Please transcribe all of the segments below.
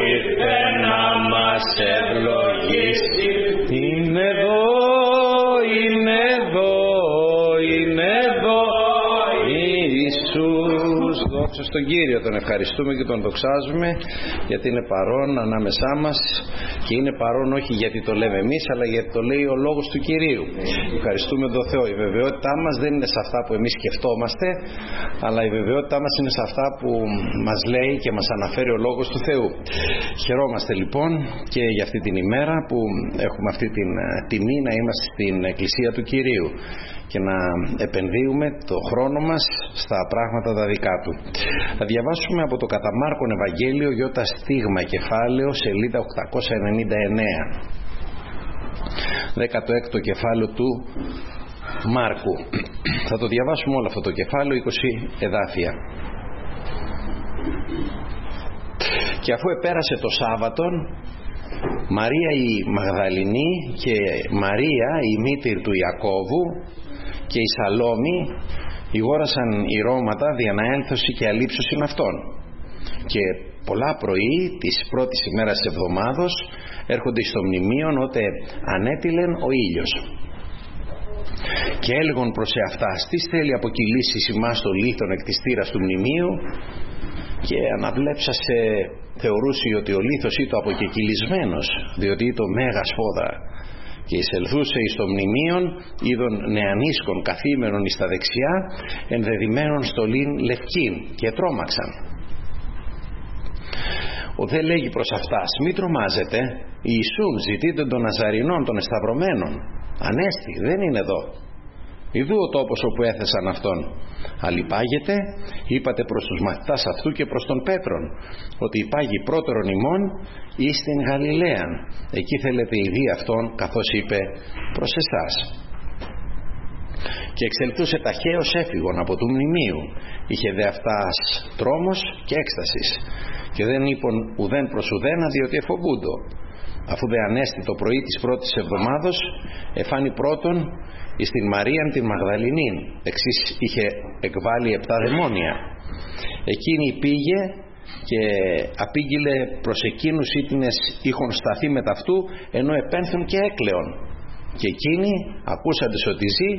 ήρθε να μας ευλογήσει. Είναι εδώ, είναι εδώ, είναι εδώ Ιησούς. Δόξα στον Κύριο, τον ευχαριστούμε και τον δοξάζουμε γιατί είναι παρόν ανάμεσά μας και είναι παρόν όχι γιατί το λέμε εμείς αλλά γιατί το λέει ο λόγος του Κυρίου. Ευχαριστούμε τον Θεό. Η βεβαιότητά μας δεν είναι σε αυτά που εμείς σκεφτόμαστε, αλλά η βεβαιότητά μας είναι σε αυτά που μας λέει και μας αναφέρει ο λόγος του Θεού. Χαιρόμαστε λοιπόν και για αυτή την ημέρα που έχουμε αυτή την τιμή να είμαστε στην Εκκλησία του Κυρίου και να επενδύουμε το χρόνο μας στα πράγματα τα δικά του. Θα διαβάσουμε από το κατά Μάρκον Ευαγγέλιο Ιώτα Στίγμα κεφάλαιο σελίδα 899, 16ο κεφάλαιο του Μάρκου. Θα το διαβάσουμε όλο αυτό το κεφάλαιο, 20 εδάφια. Και αφού επέρασε το Σάββατον, Μαρία η Μαγδαληνή και Μαρία η μήτηρ του Ιακώβου και η Σαλόμη ηγόρασαν ηρώματα δια να έλθωση και αλείψωσιν αυτόν. Και πολλά πρωί της πρώτης ημέρας της εβδομάδος έρχονται στο μνημείον ότε ανέτειλεν ο ήλιος. Και έλεγον προς εαυτάς, τι θέλει αποκυλήσεις ημάς το λίθον εκ της στήρας του μνημείου, και αναβλέψασε θεωρούσε ότι ο λίθος ήταν αποκεκυλισμένος, διότι ήταν μέγας φόδρα. Και εισελθούσε εις το μνημείον, είδον νεανίσκων καθήμενων εις τα δεξιά, ενδεδειμένων στολήν λευκήν, και τρόμαξαν. Ο δε λέγει προς αυτάς, μη τρομάζετε, Ιησούν ζητείτε των Ναζαρινών των εσταυρωμένων. Ανέστη, δεν είναι εδώ. Ιδού ο τόπος όπου έθεσαν αυτόν. Αλλυπάγετε, είπατε προς τους μαθητάς αυτού και προς τον Πέτρον, ότι υπάγει πρώτερον ημών εις την Γαλιλαίαν. Εκεί θέλετε ειδεί αυτόν, καθώς είπε προς εσάς. Και εξελθούσε ταχαίως έφυγον από του μνημείου. Είχε δε αυτάς τρόμος και έκστασης. Και δεν είπον ουδέν προς ουδένα, διότι εφοβούντο. Αφού δε ανέστη το πρωί της πρώτης εβδομάδος, εφάνει πρώτον εις την Μαρίαν την Μαγδαληνήν, εξής είχε εκβάλει 7 δαιμόνια. Εκείνη πήγε και απήγγειλε προς εκείνους ήτινες είχον σταθεί με ταυτού, ενώ επένθουν και έκλεον. Και εκείνοι ακούσαντες ότι ζει,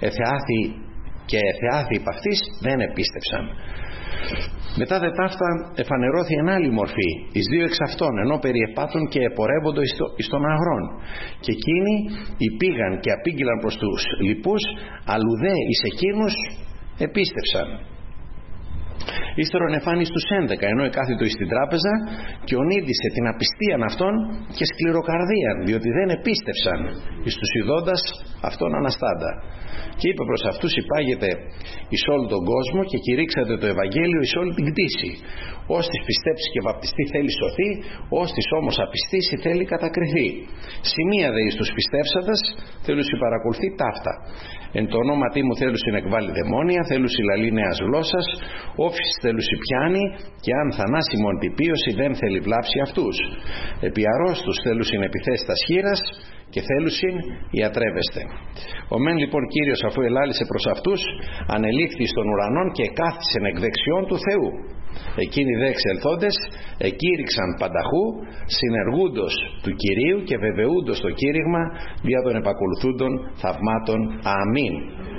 εθεάθη υπ' αυτής, δεν επίστευσαν. Μετά δε ταύτα εφανερώθη εν άλλη μορφή εις 2 εξ αυτών, ενώ περιεπάτων και επορεύοντο εις των αγρών. Και εκείνοι υπήγαν και απήγγειλαν προς τους λοιπούς, αλλού δε εις εκείνους επίστευσαν. Ύστερον εφάνει στους 11, ενώ εκάθιτο εις την τράπεζα, και ονείδησε την απιστίαν αυτών και σκληροκαρδίαν, διότι δεν επίστευσαν εις τους ειδώντας αυτόν αναστάντα. Και είπε προς αυτούς, υπάγετε εις όλο τον κόσμο και κηρύξατε το Ευαγγέλιο εις όλη την κτήση. Ώστις πιστέψει και βαπτιστεί θέλει σωθεί, ώστις όμως απιστήσει θέλει κατακριθεί. Σημεία δε εις τους πιστεύσαντας θέλουσι παρακολουθεί ταύτα. Εν το ονόματί μου θέλουσι εκβάλλει δαιμόνια, θέλουσι λαλεί νέας γλώσσας, όφης θέλουσι πιάνει, και αν θανάσιμον τυπίωση δεν θέλει βλάψει αυτούς. Επί αρρώστους θέλουσιν επιθέσει τα χείρας, και θέλουσιν ιατρεύεστε. Ο μεν λοιπόν Κύριος, αφού ελάλησε προς αυτούς, ανελήφθη στον ουρανόν και κάθισεν εκ δεξιών του Θεού. Εκείνοι δε εξελθόντες εκήρυξαν πανταχού, συνεργούντος του Κυρίου και βεβαιούντος το κήρυγμα δια των επακολουθούντων θαυμάτων. Αμήν.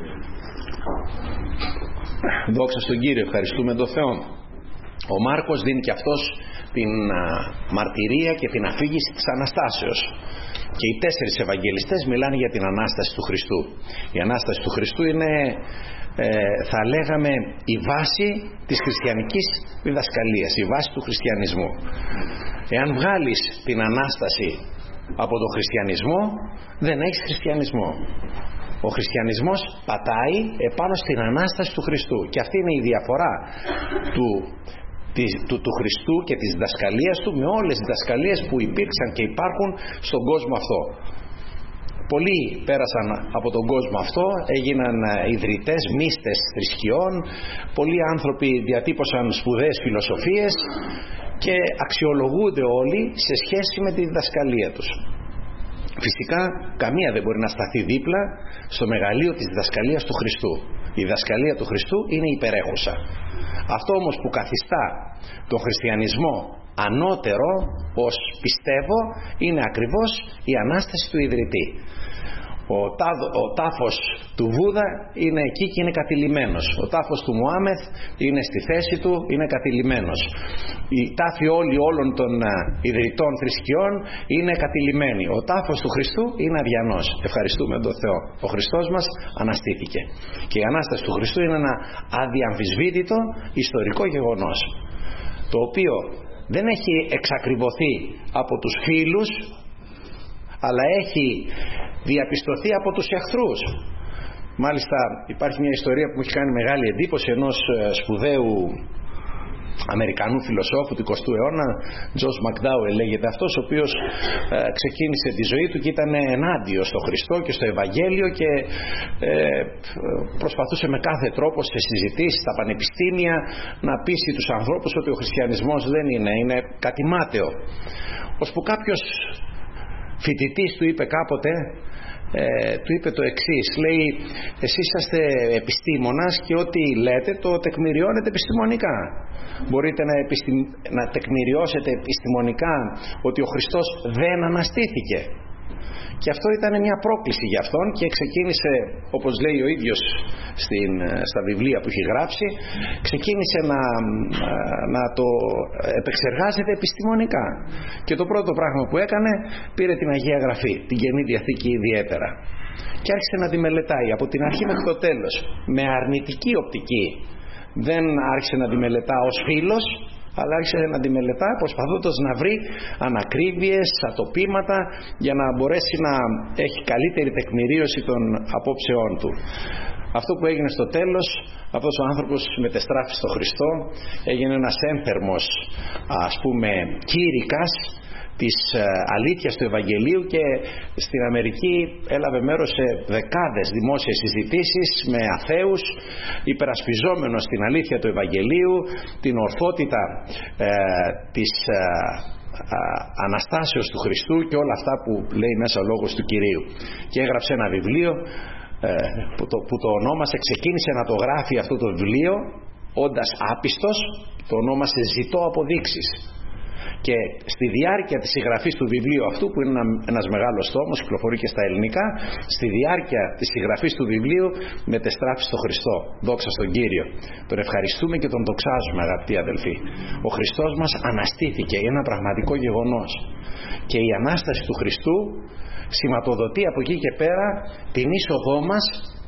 Δόξα στον Κύριο, ευχαριστούμε τον Θεό. Ο Μάρκος δίνει και αυτός την μαρτυρία και την αφήγηση της Αναστάσεως. Και οι 4 Ευαγγελιστές μιλάνε για την Ανάσταση του Χριστού. Η Ανάσταση του Χριστού είναι, θα λέγαμε, η βάση της χριστιανικής διδασκαλίας, η βάση του χριστιανισμού. Εάν βγάλεις την Ανάσταση από τον χριστιανισμό, δεν έχεις χριστιανισμό. Ο χριστιανισμός πατάει επάνω στην Ανάσταση του Χριστού, και αυτή είναι η διαφορά του Χριστού και της διδασκαλίας του με όλες τις διδασκαλίες που υπήρξαν και υπάρχουν στον κόσμο αυτό. Πολλοί πέρασαν από τον κόσμο αυτό, έγιναν ιδρυτές, μύστες θρησκειών, πολλοί άνθρωποι διατύπωσαν σπουδαίες φιλοσοφίες και αξιολογούνται όλοι σε σχέση με τη διδασκαλία τους. Φυσικά καμία δεν μπορεί να σταθεί δίπλα στο μεγαλείο της διδασκαλίας του Χριστού. Η διδασκαλία του Χριστού είναι υπερέχουσα. Αυτό όμως που καθιστά τον χριστιανισμό ανώτερο ως πιστεύω είναι ακριβώς η Ανάσταση του ιδρυτή. Ο τάφος του Βούδα είναι εκεί και είναι κατηλημμένος. Ο τάφος του Μωάμεθ είναι στη θέση του, είναι κατηλημμένος. Οι τάφοι όλων των ιδρυτών θρησκειών είναι κατηλημμένοι. Ο τάφος του Χριστού είναι αδιανός. Ευχαριστούμε τον Θεό. Ο Χριστός μας αναστήθηκε. Και η Ανάσταση του Χριστού είναι ένα αδιαμφισβήτητο ιστορικό γεγονός, το οποίο δεν έχει εξακριβωθεί από τους φίλους, αλλά έχει διαπιστωθεί από τους εχθρούς. Μάλιστα υπάρχει μια ιστορία που μου έχει κάνει μεγάλη εντύπωση ενός σπουδαίου Αμερικανού φιλοσόφου του 20ου αιώνα, Τζος Μακντάουελ λέγεται αυτός, ο οποίος ξεκίνησε τη ζωή του και ήταν ενάντιος στο Χριστό και στο Ευαγγέλιο και προσπαθούσε με κάθε τρόπο σε συζητήσεις στα πανεπιστήμια να πείσει τους ανθρώπους ότι ο χριστιανισμός δεν είναι κάτι μάταιο. Ώσπου κάποιος φοιτητής του είπε κάποτε, του είπε το εξής, λέει: εσείς είσαστε επιστήμονας και ό,τι λέτε το τεκμηριώνετε επιστημονικά. Μπορείτε να τεκμηριώσετε επιστημονικά ότι ο Χριστός δεν αναστήθηκε? Και αυτό ήταν μια πρόκληση για αυτόν και ξεκίνησε, όπως λέει ο ίδιος στα βιβλία που έχει γράψει, ξεκίνησε να το επεξεργάζεται επιστημονικά. Και το πρώτο πράγμα που έκανε, πήρε την Αγία Γραφή, την Καινή Διαθήκη ιδιαίτερα, και άρχισε να τη μελετάει από την αρχή μέχρι το τέλος, με αρνητική οπτική. Δεν άρχισε να τη μελετά ως φίλος, αλλά άρχισε να τη μελετά προσπαθώντας να βρει ανακρίβειες, ατοπήματα, για να μπορέσει να έχει καλύτερη τεκμηρίωση των απόψεών του. Αυτό που έγινε στο τέλος, αυτός ο άνθρωπος μετεστράφη στο Χριστό, έγινε ένας ένθερμος, ας πούμε, κήρυκας της αλήθειας του Ευαγγελίου, και στην Αμερική έλαβε μέρος σε δεκάδες δημόσιες συζητήσεις με αθέους, υπερασπιζόμενος την αλήθεια του Ευαγγελίου, την ορθότητα της Αναστάσεως του Χριστού και όλα αυτά που λέει μέσα ο λόγος του Κυρίου. Και έγραψε ένα βιβλίο που το ονόμασε, ξεκίνησε να το γράφει αυτό το βιβλίο όντας άπιστος, το ονόμασε «Ζητώ αποδείξεις». Και στη διάρκεια της συγγραφής του βιβλίου αυτού, που είναι ένας μεγάλος τόμος, κυκλοφορεί και στα ελληνικά, στη διάρκεια της συγγραφής του βιβλίου μετεστράφη στο Χριστό. Δόξα στον Κύριο. Τον ευχαριστούμε και τον δοξάζουμε, αγαπητοί αδελφοί. Ο Χριστός μας αναστήθηκε, είναι ένα πραγματικό γεγονός. Και η Ανάσταση του Χριστού σηματοδοτεί από εκεί και πέρα την είσοδό μας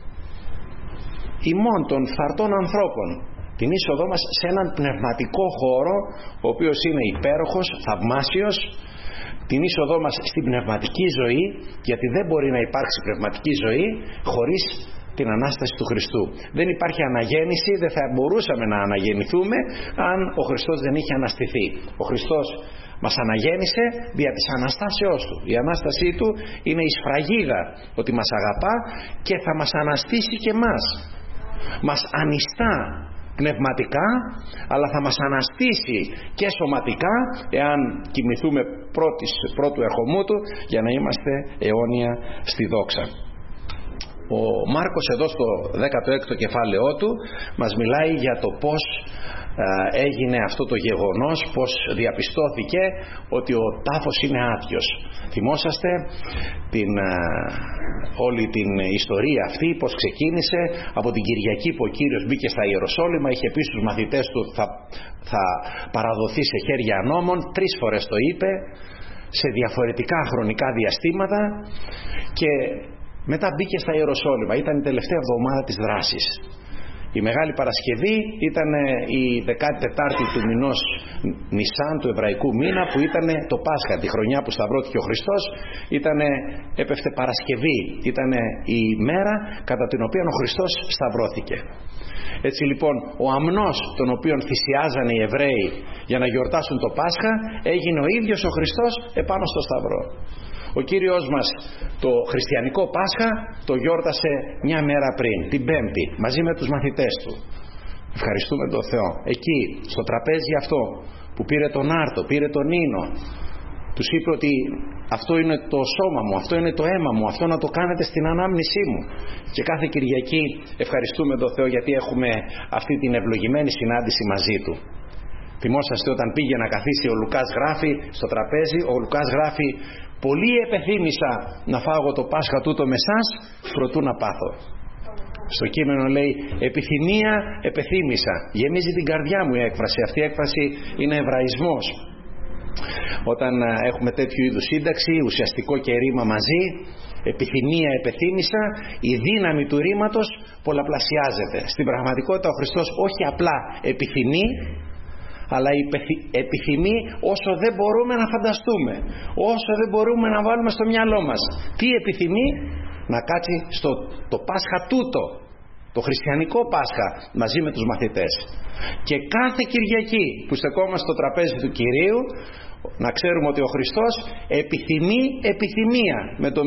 ημών των φθαρτών ανθρώπων, την είσοδό μας σε έναν πνευματικό χώρο, ο οποίος είναι υπέροχος, θαυμάσιος, την είσοδό μας στην πνευματική ζωή, γιατί δεν μπορεί να υπάρξει πνευματική ζωή χωρίς την Ανάσταση του Χριστού. Δεν υπάρχει αναγέννηση, δεν θα μπορούσαμε να αναγεννηθούμε αν ο Χριστός δεν είχε αναστηθεί. Ο Χριστός μας αναγέννησε δια της Αναστάσεώς του. Η Ανάστασή του είναι η σφραγίδα ότι μας αγαπά και θα μας αναστήσει και εμάς. Μας ανιστά πνευματικά, αλλά θα μας αναστήσει και σωματικά, εάν κοιμηθούμε πρώτου ερχομού του, για να είμαστε αιώνια στη δόξα. Ο Μάρκος εδώ στο 16ο κεφάλαιό του μας μιλάει για το πώς έγινε αυτό το γεγονός, πως διαπιστώθηκε ότι ο τάφος είναι άδειος. Θυμόσαστε όλη την ιστορία αυτή, πως ξεκίνησε από την Κυριακή που ο Κύριος μπήκε στα Ιεροσόλυμα, είχε πει στους μαθητές του θα παραδοθεί σε χέρια νόμων, 3 φορές το είπε σε διαφορετικά χρονικά διαστήματα, και μετά μπήκε στα Ιεροσόλυμα. Ήταν η τελευταία εβδομάδα της δράσης. Η Μεγάλη Παρασκευή ήταν η 14η του μηνός Νισάν, του εβραϊκού μήνα, που ήταν το Πάσχα, τη χρονιά που σταυρώθηκε ο Χριστός. Έπεφτε Παρασκευή, ήταν η μέρα κατά την οποία ο Χριστός σταυρώθηκε. Έτσι λοιπόν ο αμνός τον οποίον θυσιάζανε οι Εβραίοι για να γιορτάσουν το Πάσχα, έγινε ο ίδιος ο Χριστός επάνω στο σταυρό. Ο Κύριος μας το χριστιανικό Πάσχα το γιόρτασε μια μέρα πριν, την Πέμπτη, μαζί με τους μαθητές του. Ευχαριστούμε τον Θεό. Εκεί, στο τραπέζι αυτό, που πήρε τον άρτο, πήρε τον ίνο, τους είπε ότι αυτό είναι το σώμα μου, αυτό είναι το αίμα μου, αυτό να το κάνετε στην ανάμνησή μου. Και κάθε Κυριακή ευχαριστούμε τον Θεό γιατί έχουμε αυτή την ευλογημένη συνάντηση μαζί του. Θυμόσαστε όταν πήγε να καθίσει ο Λουκάς, γράφει στο τραπέζι, ο Λουκάς γράφει «Πολύ επεθύμησα να φάγω το Πάσχα τούτο με σας, προτού να πάθω». Στο κείμενο λέει «Επιθυμία επεθύμησα». Γεμίζει την καρδιά μου η έκφραση. Αυτή η έκφραση είναι εβραϊσμός. Όταν έχουμε τέτοιου είδους σύνταξη, ουσιαστικό και ρήμα μαζί, επιθυμία επεθύμησα, η δύναμη του ρήματος πολλαπλασιάζεται. Στην πραγματικότητα ο Χριστός όχι απλά επιθυμεί, αλλά επιθυμεί όσο δεν μπορούμε να φανταστούμε, όσο δεν μπορούμε να βάλουμε στο μυαλό μας. Τι επιθυμεί? Να κάτσει στο το Πάσχα τούτο, το χριστιανικό Πάσχα, μαζί με τους μαθητές. Και κάθε Κυριακή που στεκόμαστε στο τραπέζι του Κυρίου, να ξέρουμε ότι ο Χριστός επιθυμεί επιθυμία,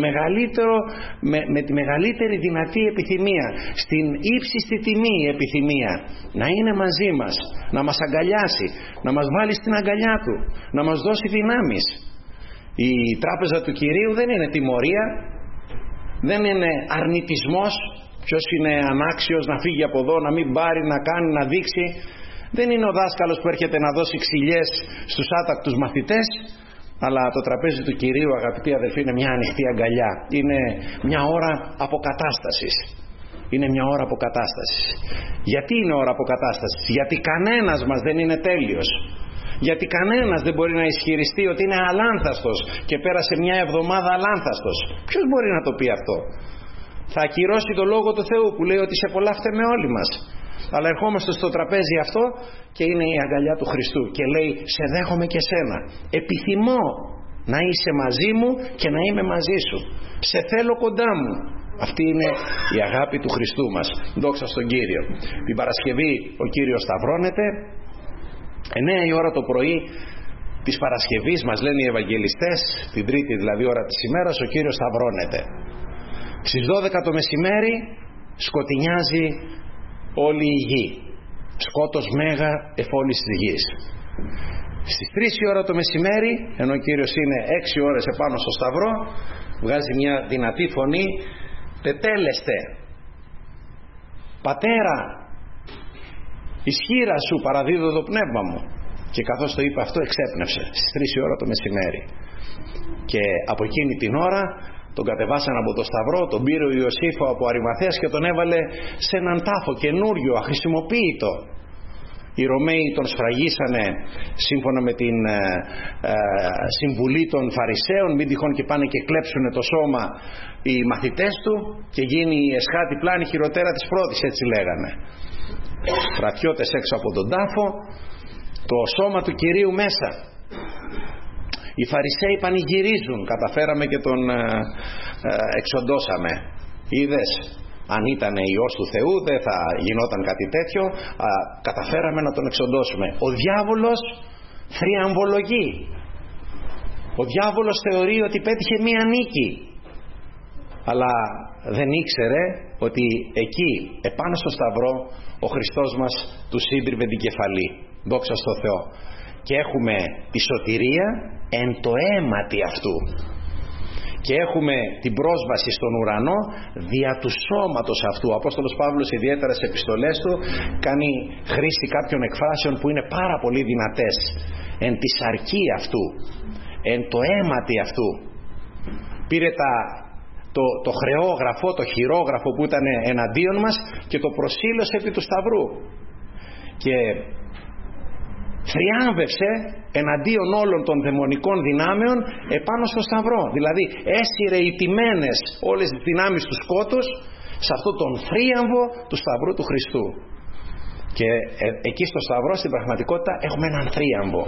με τη μεγαλύτερη δυνατή επιθυμία, στην ύψιστη τιμή επιθυμία, να είναι μαζί μας, να μας αγκαλιάσει, να μας βάλει στην αγκαλιά του, να μας δώσει δυνάμεις. Η τράπεζα του Κυρίου δεν είναι τιμωρία, δεν είναι αρνητισμός, ποιος είναι ανάξιος να φύγει από εδώ, να μην πάρει, να κάνει, να δείξει. Δεν είναι ο δάσκαλος που έρχεται να δώσει ξυλιές στους άτακτους μαθητές, αλλά το τραπέζι του Κυρίου, αγαπητοί αδελφοί, είναι μια ανοιχτή αγκαλιά. Είναι μια ώρα αποκατάστασης. Είναι μια ώρα αποκατάστασης. Γιατί είναι ώρα αποκατάστασης? Γιατί κανένας μας δεν είναι τέλειος. Γιατί κανένας δεν μπορεί να ισχυριστεί ότι είναι αλάνθαστος και πέρασε μια εβδομάδα αλάνθαστος. Ποιος μπορεί να το πει αυτό? Θα ακυρώσει το λόγο του Θεού που λέει ότι σε πολλά φταίμε όλοι μας. Αλλά ερχόμαστε στο τραπέζι αυτό και είναι η αγκαλιά του Χριστού και λέει σε δέχομαι και σένα, επιθυμώ να είσαι μαζί μου και να είμαι μαζί σου, σε θέλω κοντά μου. Αυτή είναι η αγάπη του Χριστού μας. Δόξα στον Κύριο. Την Παρασκευή ο Κύριος σταυρώνεται. 9 η ώρα το πρωί της Παρασκευής, μας λένε οι Ευαγγελιστές, την τρίτη δηλαδή ώρα της ημέρας, ο Κύριος σταυρώνεται. Στις 12 το μεσημέρι σκοτεινιάζει όλη η γη. Σκότος μέγα εφόλης της γης. Στις 3 η ώρα το μεσημέρι, ενώ ο Κύριος είναι 6 ώρες επάνω στο σταυρό, βγάζει μια δυνατή φωνή, τετέλεστε. Πατέρα, ισχύρα σου παραδίδω το πνεύμα μου. Και καθώς το είπε αυτό, εξέπνευσε στις 3 η ώρα το μεσημέρι. Και από εκείνη την ώρα τον κατεβάσαν από το σταυρό, τον πήρε ο Ιωσήφ από Αριμαθαίας και τον έβαλε σε έναν τάφο καινούριο, αχρησιμοποίητο. Οι Ρωμαίοι τον σφραγίσανε σύμφωνα με την συμβουλή των Φαρισαίων, μην τυχόν και πάνε και κλέψουν το σώμα οι μαθητές του και γίνει η εσχάτη πλάνη χειροτέρα της πρώτης, έτσι λέγανε. Στρατιώτες έξω από τον τάφο, το σώμα του Κυρίου μέσα. Οι Φαρισαίοι πανηγυρίζουν, καταφέραμε και τον εξοντώσαμε. Είδες, αν ήταν Υιός του Θεού δεν θα γινόταν κάτι τέτοιο, καταφέραμε να τον εξοντώσουμε. Ο διάβολος θριαμβολογεί. Ο διάβολος θεωρεί ότι πέτυχε μία νίκη, αλλά δεν ήξερε ότι εκεί επάνω στο σταυρό ο Χριστός μας του σύντριβε την κεφαλή. Δόξα στο Θεό. Και έχουμε τη σωτηρία εν το αίματι αυτού. Και έχουμε την πρόσβαση στον ουρανό δια του σώματος αυτού. Ο Απόστολος Παύλος ιδιαίτερα σε επιστολές του κάνει χρήση κάποιων εκφράσεων που είναι πάρα πολύ δυνατές. Εν τη σαρκή αυτού, εν το αίματι αυτού. Πήρε το χρεόγραφο, το χειρόγραφο που ήταν εναντίον μας και το προσήλωσε επί του σταυρού. Και θριάμβευσε εναντίον όλων των δαιμονικών δυνάμεων επάνω στο σταυρό. Δηλαδή έσυρε ηττημένες όλες τις δυνάμεις του σκότους σε αυτόν τον θρίαμβο του σταυρού του Χριστού. Και εκεί στο σταυρό στην πραγματικότητα έχουμε έναν θρίαμβο.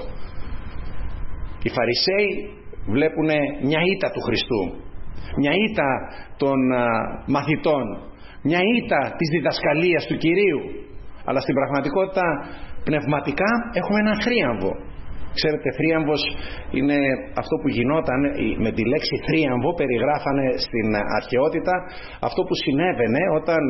Οι Φαρισαίοι βλέπουν μια ήττα του Χριστού, μια ήττα των μαθητών, μια ήττα της διδασκαλίας του Κυρίου, αλλά στην πραγματικότητα πνευματικά έχουμε έναν θρίαμβο. Ξέρετε, θρίαμβος είναι αυτό που γινόταν. Με τη λέξη θρίαμβο περιγράφανε στην αρχαιότητα αυτό που συνέβαινε όταν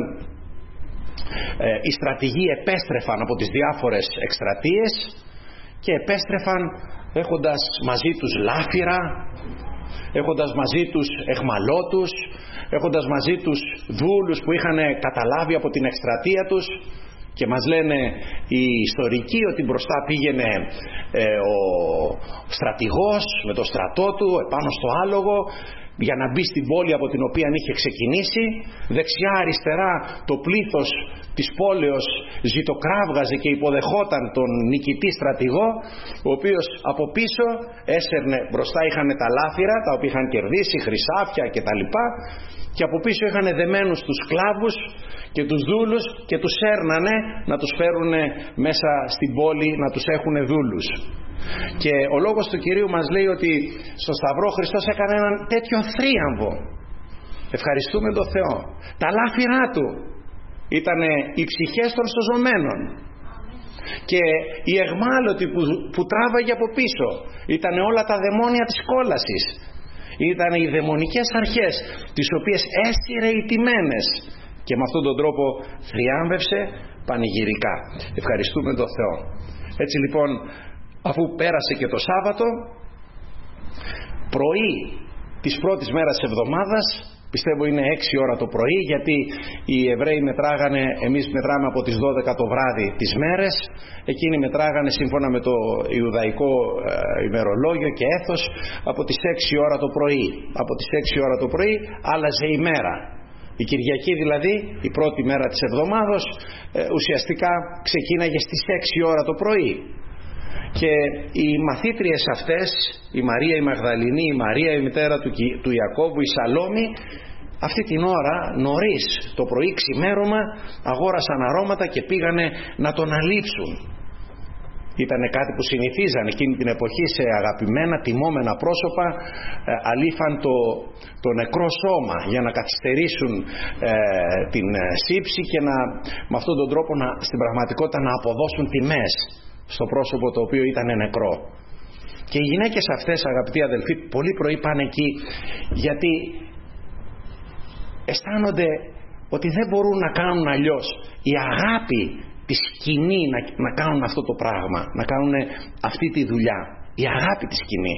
οι στρατηγοί επέστρεφαν από τις διάφορες εκστρατείες και επέστρεφαν έχοντας μαζί τους λάφυρα, έχοντας μαζί τους εχμαλώτους, έχοντας μαζί τους δούλους που είχαν καταλάβει από την εκστρατεία τους Και μας λένε οι ιστορικοί ότι μπροστά πήγαινε ο στρατηγός με το στρατό του επάνω στο άλογο για να μπει στην πόλη από την οποία είχε ξεκινήσει. Δεξιά αριστερά το πλήθος της πόλεως ζητοκράβγαζε και υποδεχόταν τον νικητή στρατηγό, ο οποίος από πίσω έσερνε, μπροστά είχαν τα λάφυρα τα οποία είχαν κερδίσει, χρυσάφια κτλ, και από πίσω είχαν δεμένους τους σκλάβους και τους δούλους και τους έρνανε να τους φέρουν μέσα στην πόλη να τους έχουν δούλους. Και ο λόγος του Κυρίου μας λέει ότι στο Σταυρό Χριστός έκανε έναν τέτοιο θρίαμβο. Ευχαριστούμε τον Θεό. Τα λάφυρά του ήταν οι ψυχές των σωζωμένων και οι αιχμάλωτοι που τράβαγε από πίσω ήταν όλα τα δαιμόνια της κόλασης. Ήταν οι δαιμονικές αρχές τις οποίες έσυρε οι τιμένες και με αυτόν τον τρόπο θριάμβευσε πανηγυρικά. Ευχαριστούμε τον Θεό. Έτσι λοιπόν, αφού πέρασε και το Σάββατο, πρωί της πρώτης μέρας της εβδομάδας, πιστεύω είναι 6 ώρα το πρωί, γιατί οι Εβραίοι μετράγανε, εμείς μετράμε από τις 12 το βράδυ τις μέρες, εκείνοι μετράγανε σύμφωνα με το Ιουδαϊκό ημερολόγιο και έθος από τις 6 ώρα το πρωί. Από τις 6 ώρα το πρωί άλλαζε η μέρα. Η Κυριακή δηλαδή, η πρώτη μέρα της εβδομάδος, ουσιαστικά ξεκίναγε στις 6 ώρα το πρωί. Και οι μαθήτριες αυτές, η Μαρία η Μαγδαληνή, η Μαρία η μητέρα του Ιακώβου, η Σαλόμη, αυτή την ώρα νωρίς το πρωί ξημέρωμα αγόρασαν αρώματα και πήγανε να τον αλείψουν. Ήταν κάτι που συνηθίζαν εκείνη την εποχή σε αγαπημένα, τιμόμενα πρόσωπα, αλήφαν το νεκρό σώμα για να καθυστερήσουν την σύψη και με αυτόν τον τρόπο στην πραγματικότητα να αποδώσουν τιμές στο πρόσωπο το οποίο ήταν νεκρό. Και οι γυναίκες αυτές, αγαπητοί αδελφοί, πολύ πρωί πάνε εκεί γιατί αισθάνονται ότι δεν μπορούν να κάνουν αλλιώς. Η αγάπη τη σκηνή να κάνουν αυτό το πράγμα, να κάνουν αυτή τη δουλειά. Η αγάπη τη σκηνή.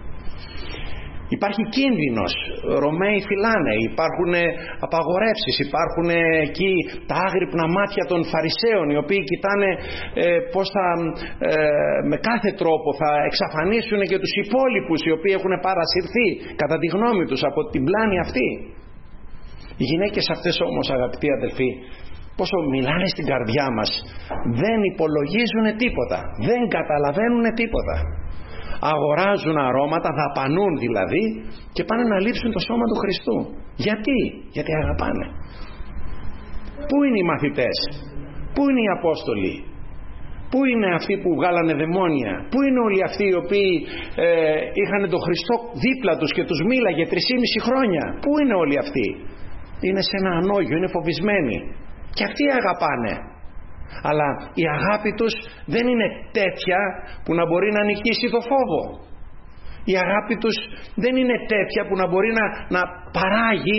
Υπάρχει κίνδυνος, Ρωμαίοι φυλάνε, υπάρχουν απαγορεύσεις, υπάρχουν εκεί τα άγρυπνα μάτια των Φαρισαίων, οι οποίοι κοιτάνε πώς θα με κάθε τρόπο θα εξαφανίσουν και τους υπόλοιπους οι οποίοι έχουν παρασυρθεί κατά τη γνώμη τους από την πλάνη αυτή. Οι γυναίκες αυτές όμως, αγαπητοί αδελφοί, πόσο μιλάνε στην καρδιά μας, δεν υπολογίζουν τίποτα, δεν καταλαβαίνουν τίποτα. Αγοράζουν αρώματα, δαπανούν δηλαδή, και πάνε να λείψουν το σώμα του Χριστού. Γιατί αγαπάνε. Πού είναι οι μαθητές, πού είναι οι Απόστολοι, πού είναι αυτοί που βγάλανε δαιμόνια, πού είναι όλοι αυτοί οι οποίοι είχαν τον Χριστό δίπλα τους και τους μίλαγε 3,5 χρόνια, πού είναι όλοι αυτοί? Είναι σε ένα ανώγιο, είναι φοβισμένοι, και αυτοί αγαπάνε. Αλλά η αγάπη τους δεν είναι τέτοια που να μπορεί να νικήσει το φόβο. Η αγάπη τους δεν είναι τέτοια που να μπορεί να παράγει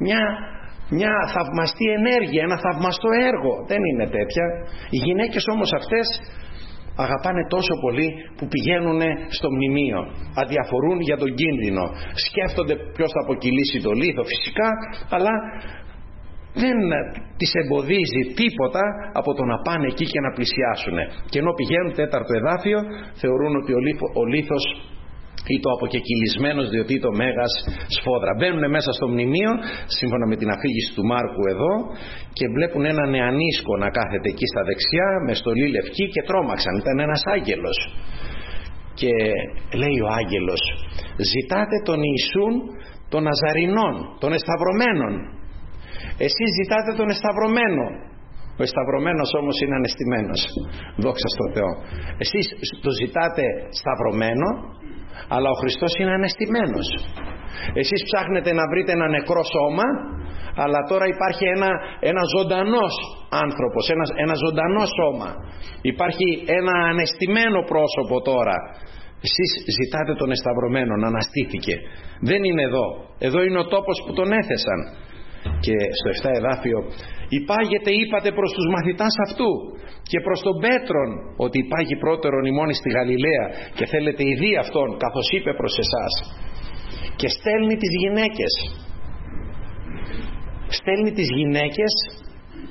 μια θαυμαστή ενέργεια, ένα θαυμαστό έργο. Δεν είναι τέτοια. Οι γυναίκες όμως αυτές αγαπάνε τόσο πολύ που πηγαίνουν στο μνημείο, αδιαφορούν για τον κίνδυνο, σκέφτονται ποιος θα αποκυλήσει το λίθο φυσικά, αλλά δεν τις εμποδίζει τίποτα από το να πάνε εκεί και να πλησιάσουν. Και ενώ πηγαίνουν, 4ο εδάφιο, θεωρούν ότι ο λίθος ή το αποκεκυλισμένος, διότι το μέγας σφόδρα. Μπαίνουν μέσα στο μνημείο, σύμφωνα με την αφήγηση του Μάρκου εδώ, και βλέπουν ένα νεανίσκο να κάθεται εκεί στα δεξιά με στολή λευκή και τρόμαξαν. Ήταν ένας άγγελος. Και λέει ο άγγελος, ζητάτε τον Ιησούν των Ναζαρινών, των εσταυρωμένων. Εσείς ζητάτε τον εσταυρωμένο. Ο εσταυρωμένος όμως είναι ανεστημένος. Δόξα στον Θεό. Εσείς το ζητάτε σταυρωμένο, αλλά ο Χριστός είναι ανεστημένος. Εσείς ψάχνετε να βρείτε ένα νεκρό σώμα, αλλά τώρα υπάρχει ένα ζωντανός άνθρωπος, ένα ζωντανό σώμα. Υπάρχει ένα ανεστημένο πρόσωπο τώρα. Εσείς ζητάτε τον εσταυρωμένο, να αναστήθηκε. Δεν είναι εδώ. Εδώ είναι ο τόπος που τον έθεσαν. Και στο 7 εδάφιο, υπάγετε είπατε προς τους μαθητάς αυτού και προς τον Πέτρον ότι υπάγει πρώτερον ημών στη Γαλιλαία και θέλετε ειδεί αυτόν καθώς είπε προς εσάς. Και στέλνει τις γυναίκες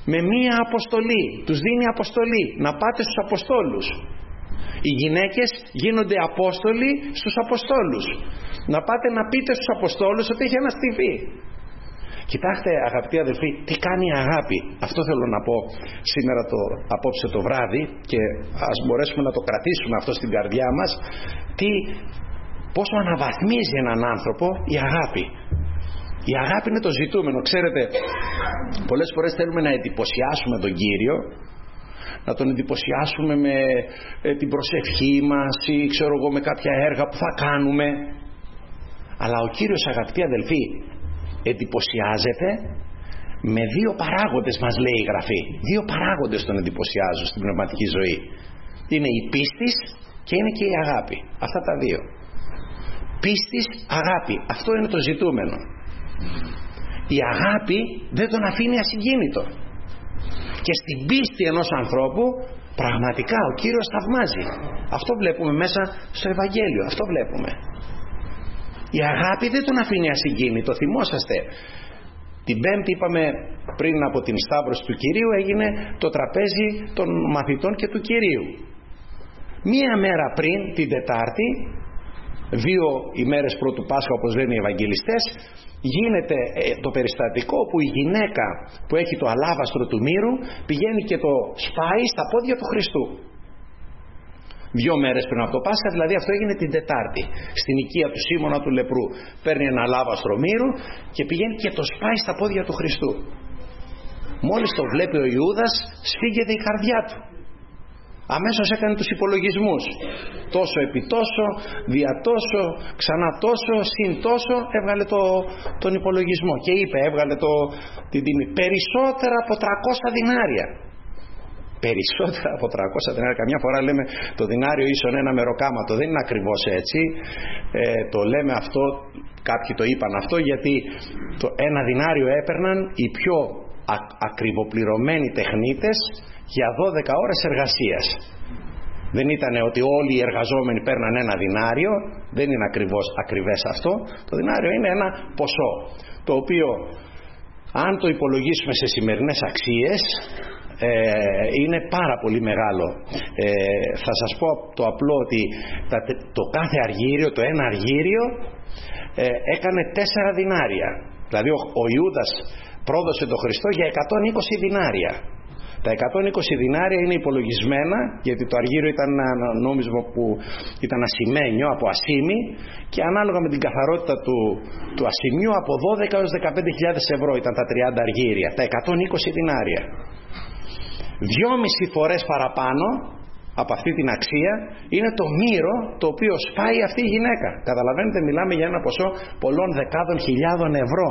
με μία αποστολή. Τους δίνει αποστολή να πάτε στους Αποστόλους. Οι γυναίκες γίνονται Απόστολοι στους Αποστόλους. Να πάτε να πείτε στους Αποστόλους ότι έχει αναστηθεί. Κοιτάξτε αγαπητοί αδελφοί, τι κάνει η αγάπη. Αυτό θέλω να πω σήμερα απόψε το βράδυ, και ας μπορέσουμε να το κρατήσουμε αυτό στην καρδιά μας. Πόσο αναβαθμίζει έναν άνθρωπο η αγάπη. Η αγάπη είναι το ζητούμενο. Ξέρετε, πολλές φορές θέλουμε να εντυπωσιάσουμε τον Κύριο, να τον εντυπωσιάσουμε με την προσευχή μας ή ξέρω εγώ με κάποια έργα που θα κάνουμε. Αλλά ο Κύριος, αγαπητοί αδελφοί, εντυπωσιάζεται με δύο παράγοντες, μας λέει η Γραφή. Δύο παράγοντες τον εντυπωσιάζουν στην πνευματική ζωή. Είναι η πίστης και είναι και η αγάπη. Αυτά τα δύο. Πίστης, αγάπη. Αυτό είναι το ζητούμενο. Η αγάπη δεν τον αφήνει ασυγκίνητο. Και στην πίστη ενός ανθρώπου πραγματικά ο Κύριος θαυμάζει. Αυτό βλέπουμε μέσα στο Ευαγγέλιο. Αυτό βλέπουμε. Η αγάπη δεν τον αφήνει ασυγκίνητο. Θυμόσαστε, την Πέμπτη είπαμε, πριν από την Σταύρωση του Κυρίου έγινε το τραπέζι των μαθητών και του Κυρίου. Μία μέρα πριν, την Τετάρτη, 2 ημέρες πρώτου Πάσχα όπως λένε οι Ευαγγελιστές, γίνεται το περιστατικό που η γυναίκα που έχει το αλάβαστρο του μύρου πηγαίνει και το σπάει στα πόδια του Χριστού. 2 μέρες πριν από το Πάσχα, δηλαδή αυτό έγινε την Τετάρτη, στην οικία του Σίμωνα του λεπρού. Παίρνει ένα αλάβαστρο μύρου και πηγαίνει και το σπάει στα πόδια του Χριστού. Μόλις το βλέπει ο Ιούδας, σφίγγεται η καρδιά του. Αμέσως έκανε τους υπολογισμούς. Τόσο επί τόσο, δια τόσο, ξανά τόσο, συν τόσο, έβγαλε τον υπολογισμό. Και είπε, έβγαλε την τιμή. Περισσότερα από 300 δινάρια. Περισσότερα από 300 δινάρια. Καμιά φορά λέμε το δινάριο ίσον ένα μεροκάματο. Δεν είναι ακριβώς έτσι. Το λέμε αυτό, κάποιοι το είπαν αυτό, γιατί το 1 δινάριο έπαιρναν οι πιο ακριβοπληρωμένοι τεχνίτες για 12 ώρες εργασίας. Δεν ήταν ότι όλοι οι εργαζόμενοι παίρναν 1 δινάριο. Δεν είναι ακριβές αυτό. Το δινάριο είναι ένα ποσό, το οποίο αν το υπολογίσουμε σε σημερινές αξίες είναι πάρα πολύ μεγάλο. Θα σας πω το απλό, ότι το κάθε αργύριο, το 1 αργύριο έκανε 4 δινάρια. Δηλαδή ο Ιούδας πρόδωσε τον Χριστό για 120 δινάρια. Τα 120 δινάρια είναι υπολογισμένα, γιατί το αργύριο ήταν ένα νόμισμα που ήταν ασημένιο, από ασήμι, και ανάλογα με την καθαρότητα του ασημιού από 12 έως 15.000 ευρώ ήταν τα 30 αργύρια, τα 120 δινάρια. 2,5 φορές παραπάνω από αυτή την αξία είναι το μύρο το οποίο σπάει αυτή η γυναίκα. Καταλαβαίνετε, μιλάμε για ένα ποσό πολλών δεκάδων χιλιάδων ευρώ.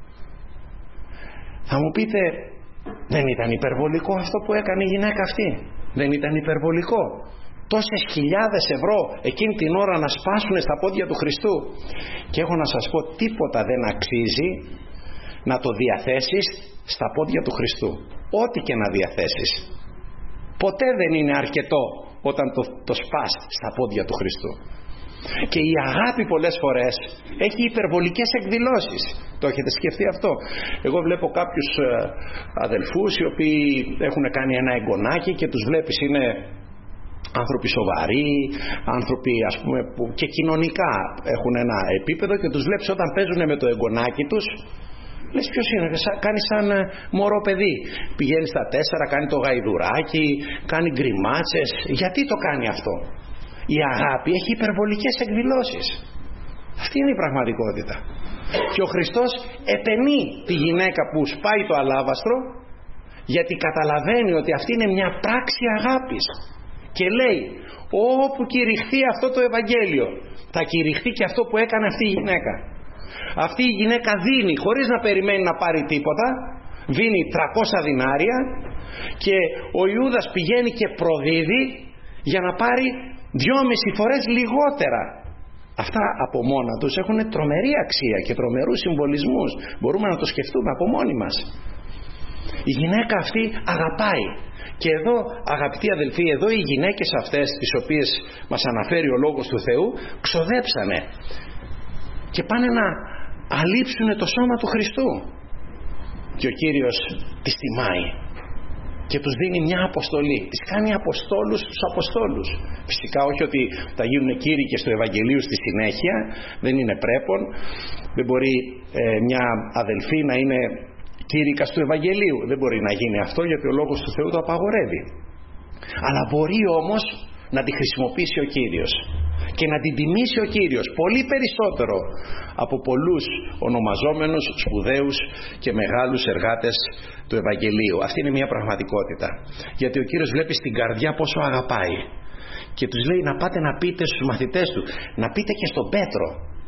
Θα μου πείτε, δεν ήταν υπερβολικό αυτό που έκανε η γυναίκα αυτή? Δεν ήταν υπερβολικό? Τόσες χιλιάδες ευρώ εκείνη την ώρα να σπάσουν στα πόδια του Χριστού? Και έχω να σας πω, τίποτα δεν αξίζει να το διαθέσεις στα πόδια του Χριστού. Ό,τι και να διαθέσεις, ποτέ δεν είναι αρκετό όταν το σπάς στα πόδια του Χριστού. Και η αγάπη πολλές φορές έχει υπερβολικές εκδηλώσεις. Το έχετε σκεφτεί αυτό? Εγώ βλέπω κάποιους αδελφούς οι οποίοι έχουν κάνει ένα εγγονάκι και τους βλέπεις είναι άνθρωποι σοβαροί, άνθρωποι ας πούμε που και κοινωνικά έχουν ένα επίπεδο, και τους βλέπεις όταν παίζουν με το εγγονάκι τους, λες ποιος είναι? Κάνει σαν μωρό παιδί. Πηγαίνει στα 4, κάνει το γαϊδουράκι, κάνει γκριμάτσες. Γιατί το κάνει αυτό? Η αγάπη έχει υπερβολικές εκδηλώσεις. Αυτή είναι η πραγματικότητα. Και ο Χριστός επενεί τη γυναίκα που σπάει το αλάβαστρο, γιατί καταλαβαίνει ότι αυτή είναι μια πράξη αγάπης. Και λέει, όπου κηρυχθεί αυτό το Ευαγγέλιο, θα κηρυχθεί και αυτό που έκανε αυτή η γυναίκα. Αυτή η γυναίκα δίνει χωρίς να περιμένει να πάρει τίποτα. Δίνει 300 δινάρια και ο Ιούδας πηγαίνει και προδίδει για να πάρει 2,5 φορές λιγότερα. Αυτά από μόνα τους έχουν τρομερή αξία και τρομερούς συμβολισμούς. Μπορούμε να το σκεφτούμε από μόνοι μας. Η γυναίκα αυτή αγαπάει. Και εδώ, αγαπητοί αδελφοί, εδώ οι γυναίκες αυτές τις οποίες μας αναφέρει ο Λόγος του Θεού ξοδέψανε και πάνε να αλείψουν το σώμα του Χριστού. Και ο Κύριος τις τιμάει. και τους δίνει μια αποστολή. Τις κάνει αποστόλους στους αποστόλους. Φυσικά όχι ότι θα γίνουν κήρυκες του Ευαγγελίου στη συνέχεια, δεν είναι πρέπον. Δεν μπορεί μια αδελφή να είναι κήρυκας του Ευαγγελίου. Δεν μπορεί να γίνει αυτό, γιατί ο Λόγος του Θεού το απαγορεύει. Αλλά μπορεί όμως να τη χρησιμοποιήσει ο Κύριος και να την τιμήσει ο Κύριος πολύ περισσότερο από πολλούς ονομαζόμενους σπουδαίους και μεγάλους εργάτες του Ευαγγελίου. Αυτή είναι μια πραγματικότητα, γιατί ο Κύριος βλέπει στην καρδιά πόσο αγαπάει και τους λέει να πάτε να πείτε στους μαθητές του, να πείτε και στον Πέτρο.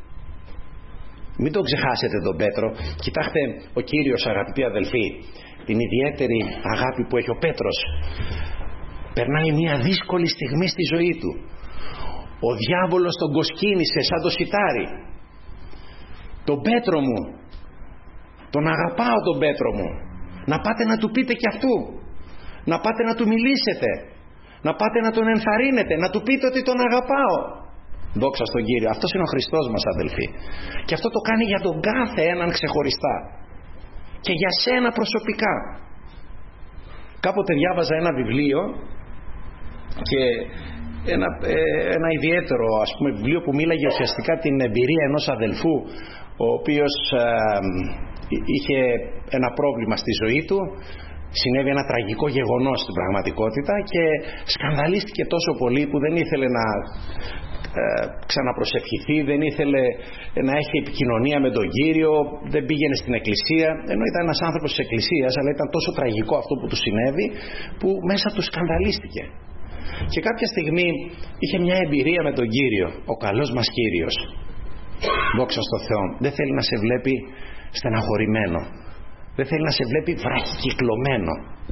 Μην τον ξεχάσετε τον Πέτρο. Κοιτάξτε ο Κύριος, αγαπητοί αδελφοί, την ιδιαίτερη αγάπη που έχει ο Πέτρος. Περνάει μια δύσκολη στιγμή στη ζωή του. Ο διάβολος τον κοσκίνησε σαν το σιτάρι. Τον Πέτρο μου, τον αγαπάω τον Πέτρο μου. Να πάτε να του πείτε κι αυτού. Να πάτε να του μιλήσετε. Να πάτε να τον ενθαρρύνετε. Να του πείτε ότι τον αγαπάω. Δόξα στον Κύριο. Αυτός είναι ο Χριστός μας, αδελφοί. Και αυτό το κάνει για τον κάθε έναν ξεχωριστά. Και για σένα προσωπικά. Κάποτε διάβαζα ένα βιβλίο και ένα ιδιαίτερο, ας πούμε, βιβλίο που μίλαγε ουσιαστικά την εμπειρία ενός αδελφού ο οποίος είχε ένα πρόβλημα στη ζωή του. Συνέβη ένα τραγικό γεγονός στην πραγματικότητα και σκανδαλίστηκε τόσο πολύ που δεν ήθελε να ξαναπροσευχηθεί, δεν ήθελε να έχει επικοινωνία με τον Κύριο, δεν πήγαινε στην εκκλησία, ενώ ήταν ένας άνθρωπος της εκκλησίας, αλλά ήταν τόσο τραγικό αυτό που του συνέβη που μέσα του σκανδαλίστηκε. Και κάποια στιγμή είχε μια εμπειρία με τον Κύριο, ο καλός μας Κύριος. Δόξα στο Θεό. Δεν θέλει να σε βλέπει στεναχωρημένο, δεν θέλει να σε βλέπει βραχικυκλωμένο.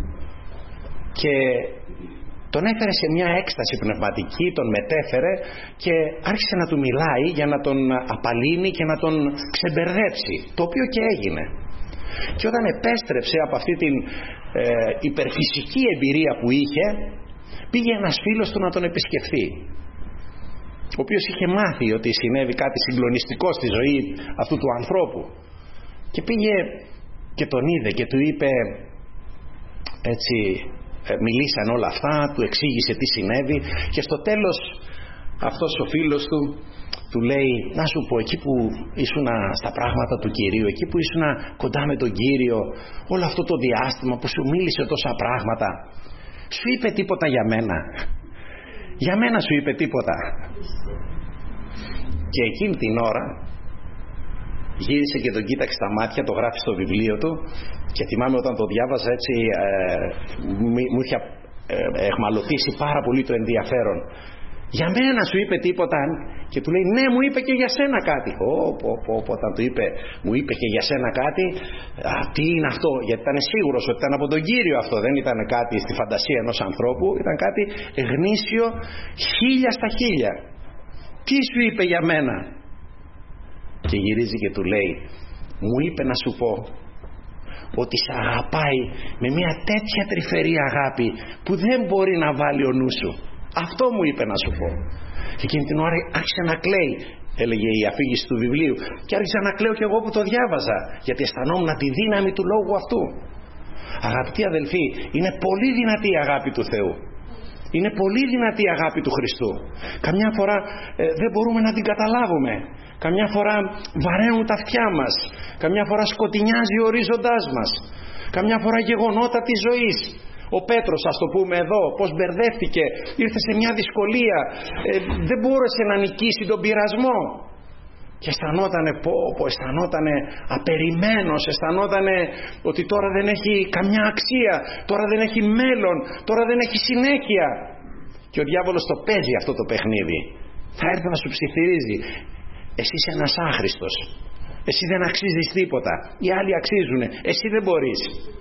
Και τον έφερε σε μια έκσταση πνευματική, τον μετέφερε και άρχισε να του μιλάει για να τον απαλύνει και να τον ξεμπερδέψει, το οποίο και έγινε. Και όταν επέστρεψε από αυτή την υπερφυσική εμπειρία που είχε, πήγε ένας φίλος του να τον επισκεφθεί, ο οποίος είχε μάθει ότι συνέβη κάτι συγκλονιστικό στη ζωή αυτού του ανθρώπου, και πήγε και τον είδε και του είπε έτσι, μιλήσαν όλα αυτά, του εξήγησε τι συνέβη και στο τέλος αυτός ο φίλος του λέει, να σου πω, εκεί που ήσουν στα πράγματα του Κυρίου, εκεί που ήσουν κοντά με τον Κύριο όλο αυτό το διάστημα που σου μίλησε τόσα πράγματα, σου είπε τίποτα για μένα? Για μένα σου είπε τίποτα? Και εκείνη την ώρα γύρισε και τον κοίταξε στα μάτια, το γράφει στο βιβλίο του, και θυμάμαι όταν το διάβαζα έτσι μου είχε εχμαλωτήσει πάρα πολύ το ενδιαφέρον. Για μένα σου είπε τίποτα? Και του λέει, ναι, μου είπε και για σένα κάτι. Όταν του είπε μου είπε και για σένα κάτι, τι είναι αυτό? Γιατί ήταν σίγουρος ότι ήταν από τον Κύριο αυτό, δεν ήταν κάτι στη φαντασία ενός ανθρώπου, ήταν κάτι γνήσιο 1000%. Τι σου είπε για μένα? Και γυρίζει και του λέει, μου είπε να σου πω ότι σε αγαπάει με μια τέτοια τρυφερή αγάπη που δεν μπορεί να βάλει ο νους σου. Αυτό μου είπε να σου πω. Και εκείνη την ώρα άρχισε να κλαίει, έλεγε η αφήγηση του βιβλίου, και άρχισα να κλαίω κι εγώ που το διάβαζα, γιατί αισθανόμουν τη δύναμη του λόγου αυτού. Αγαπητοί αδελφοί, είναι πολύ δυνατή η αγάπη του Θεού. Είναι πολύ δυνατή η αγάπη του Χριστού. Καμιά φορά δεν μπορούμε να την καταλάβουμε. Καμιά φορά βαραίνουν τα αυτιά μας. Καμιά φορά σκοτεινιάζει ο ορίζοντάς μας. Καμιά φορά γεγονότα της ζωής. Ο Πέτρος, ας το πούμε εδώ, πως μπερδεύτηκε, ήρθε σε μια δυσκολία, δεν μπόρεσε να νικήσει τον πειρασμό. Και αισθανότανε απερημένος, αισθανότανε ότι τώρα δεν έχει καμιά αξία, τώρα δεν έχει μέλλον, τώρα δεν έχει συνέχεια. Και ο διάβολος το παίζει αυτό το παιχνίδι. Θα έρθει να σου ψιθυρίζει. Εσύ είσαι ένας άχρηστος. Εσύ δεν αξίζεις τίποτα. Οι άλλοι αξίζουν. Εσύ δεν μπορείς.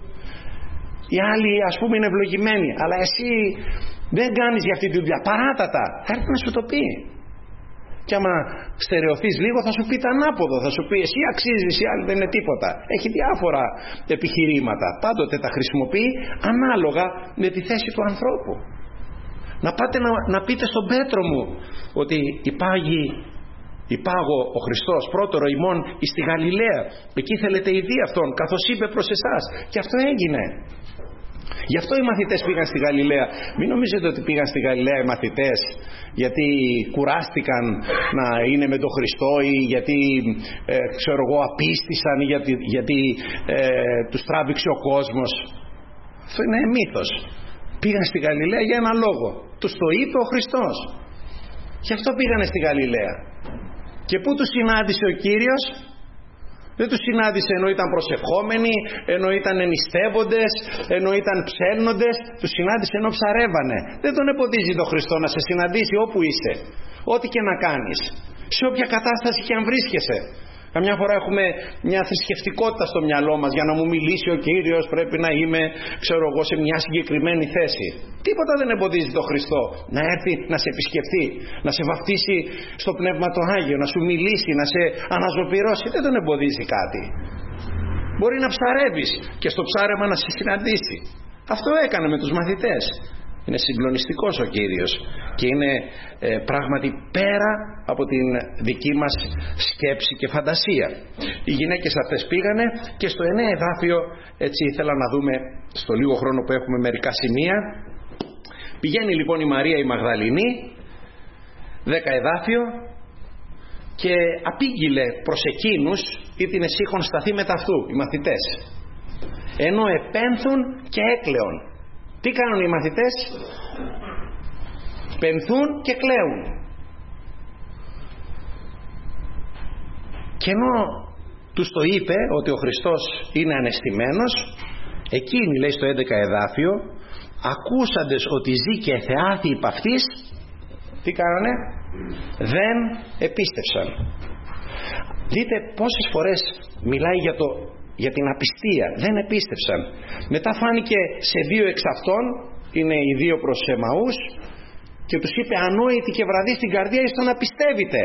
Οι άλλοι ας πούμε είναι ευλογημένοι, αλλά εσύ δεν κάνεις για αυτή τη δουλειά. Παράτατα. Θα έρθει να σου το πει. Και άμα στερεωθείς λίγο θα σου πει τα ανάποδο. Θα σου πει εσύ αξίζεις, οι άλλοι δεν είναι τίποτα. Έχει διάφορα επιχειρήματα. Πάντοτε τα χρησιμοποιεί ανάλογα με τη θέση του ανθρώπου. Να πάτε να πείτε στον Πέτρο μου ότι υπάγω ο Χριστός πρώτερο ημών εις τη Γαλιλαία. Εκεί θέλετε ειδεί αυτόν, καθώς είπε προς εσάς. Και αυτό έγινε. Γι' αυτό οι μαθητές πήγαν στη Γαλιλαία. Μην νομίζετε ότι πήγαν στη Γαλιλαία οι μαθητές γιατί κουράστηκαν να είναι με τον Χριστό ή γιατί απίστησαν ή γιατί τους τράβηξε ο κόσμος. Αυτό είναι μύθος. Πήγαν στη Γαλιλαία για ένα λόγο. Τους το είπε ο Χριστός. Γι' αυτό πήγανε στη Γαλιλαία. Και πού τους συνάντησε ο Κύριος? Δεν τους συνάντησε ενώ ήταν προσευχόμενοι, ενώ ήταν νηστεύοντες, ενώ ήταν ψέλνοντες. Τους συνάντησε ενώ ψαρεύανε. Δεν τον εμποδίζει το Χριστό να σε συναντήσει όπου είσαι, ό,τι και να κάνεις, σε όποια κατάσταση και αν βρίσκεσαι. Καμιά φορά έχουμε μια θρησκευτικότητα στο μυαλό μας. Για να μου μιλήσει ο Κύριος πρέπει να είμαι, σε μια συγκεκριμένη θέση. Τίποτα δεν εμποδίζει τον Χριστό να έρθει να σε επισκεφτεί, να σε βαπτίσει στο Πνεύμα το Άγιο, να σου μιλήσει, να σε αναζωπυρώσει. Δεν τον εμποδίζει κάτι. Μπορεί να ψαρεύεις και στο ψάρεμα να σε συναντήσει. Αυτό έκανε με τους μαθητές. Είναι συγκλονιστικός ο Κύριος και είναι πράγματι πέρα από την δική μας σκέψη και φαντασία. Οι γυναίκες αυτές πήγανε και στο 9 εδάφιο, έτσι ήθελα να δούμε στο λίγο χρόνο που έχουμε μερικά σημεία. Πηγαίνει λοιπόν η Μαρία η Μαγδαληνή, 10 εδάφιο, και απήγγειλε προς εκείνους ή την εσύχων σταθεί μετά αυτού, οι μαθητές, ενώ επένθουν και έκλαιον. Τι κάνουν οι μαθητές? Πενθούν και κλαίουν. Και ενώ τους το είπε ότι ο Χριστός είναι αναισθημένος, εκείνοι, λέει στο 11 εδάφιο, ακούσαντες ότι ζει και θεάθη υπ' αυτής, τι κάνανε? Δεν επίστευσαν. Δείτε πόσες φορές μιλάει για την απιστία. Δεν επίστευσαν. Μετά φάνηκε σε 2 εξ αυτών, είναι οι 2 προς Εμαούς, και τους είπε ανόητοι και βραδύ στην καρδία εις το να πιστεύετε.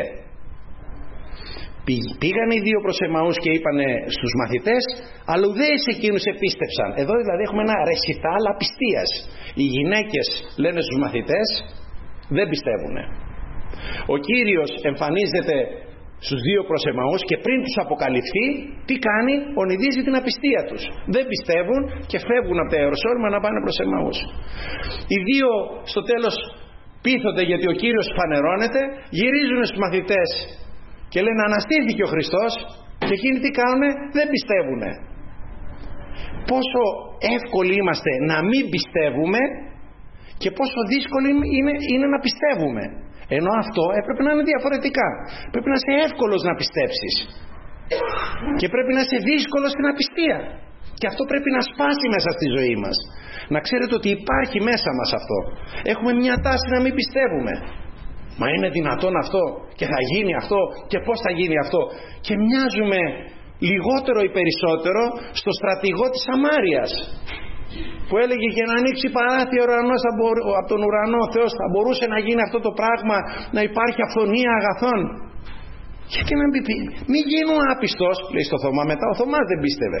Πήγαν οι 2 προς Εμαούς και είπανε στους μαθητές, αλλά ουδέες εκείνους επίστευσαν. Εδώ δηλαδή έχουμε ένα ρεσιτάλ απιστίας. Οι γυναίκες λένε στους μαθητές, δεν πιστεύουνε. Ο Κύριος εμφανίζεται στους 2 προς Εμαούς και πριν τους αποκαλυφθεί, τι κάνει? Ονειδίζει την απιστία τους. Δεν πιστεύουν και φεύγουν από τα Ιεροσόλυμα να πάνε προς Εμαούς. Οι 2 στο τέλος πείθονται γιατί ο Κύριος φανερώνεται, γυρίζουν στους μαθητές και λένε αναστήθηκε ο Χριστός, και εκείνοι τι κάνουνε? Δεν πιστεύουνε. Πόσο εύκολοι είμαστε να μην πιστεύουμε και πόσο δύσκολοι είναι να πιστεύουμε. Ενώ αυτό έπρεπε να είναι διαφορετικά. Πρέπει να είσαι εύκολος να πιστέψεις και πρέπει να είσαι δύσκολος στην απιστία. Και αυτό πρέπει να σπάσει μέσα στη ζωή μας. Να ξέρετε ότι υπάρχει μέσα μας αυτό. Έχουμε μια τάση να μην πιστεύουμε. Μα είναι δυνατόν αυτό? Και θα γίνει αυτό? Και πώς θα γίνει αυτό? Και μοιάζουμε λιγότερο ή περισσότερο στο στρατηγό της Σαμάριας, που έλεγε για να ανοίξει παράθυρο ουρανός από τον ουρανό ο Θεός θα μπορούσε να γίνει αυτό το πράγμα, να υπάρχει αυθονία αγαθών. Γιατί να μην γίνω άπιστος, λέει στο Θωμά. Μετά ο Θωμάς δεν πίστευε.